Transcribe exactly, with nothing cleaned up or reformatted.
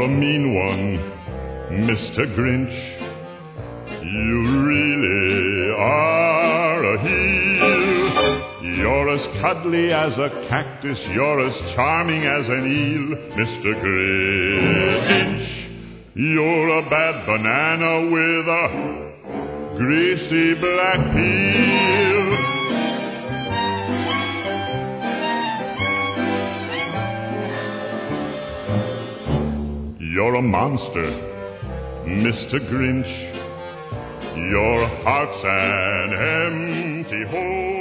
a mean one, Mister Grinch. You really are a heel. You're as cuddly as a cactus, you're as charming as an eel, Mister Grinch. You're a bad banana with a greasy black peel. You're a monster, Mister Grinch. Your heart's an empty hole.